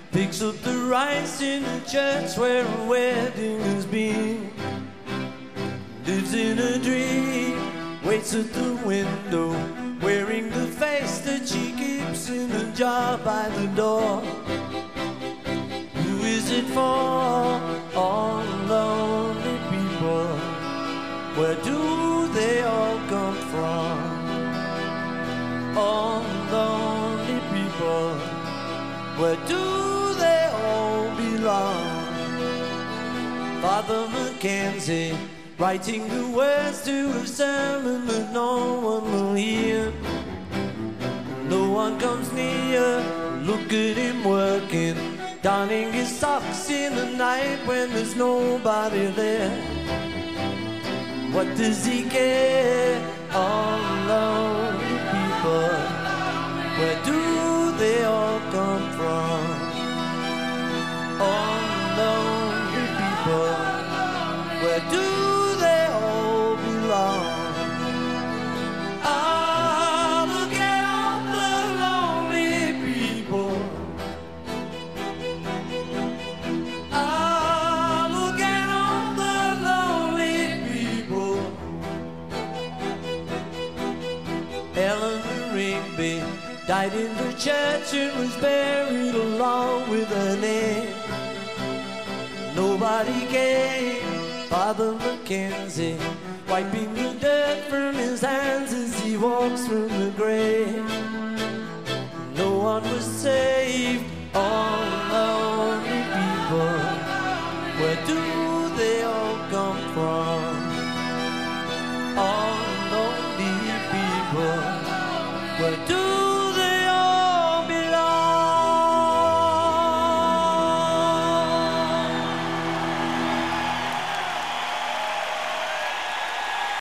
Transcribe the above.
Picks up the rice in the church where a wedding has been. Lives in a dream, waits at the window, wearing the face that she keeps in a jar by the door. Who is it for? All lonely people. Where do they all come from? All lonely people. Where do they all belong? Father Mackenzie, writing the words to a sermon that no one will hear. No one comes near, look at him working, donning his socks in the night when there's nobody there. What does he care? All lonely people. Where do they all come from? All lonely people. Where do they all belong? Ah, look at all the lonely people. Ah, look at all the lonely people. Eleanor Rigby died in the church and was buried along with her name. Nobody came. Father Mackenzie, wiping the dirt from his hands as he walks from the grave. No one was saved. All lonely people. Where do they all come from? All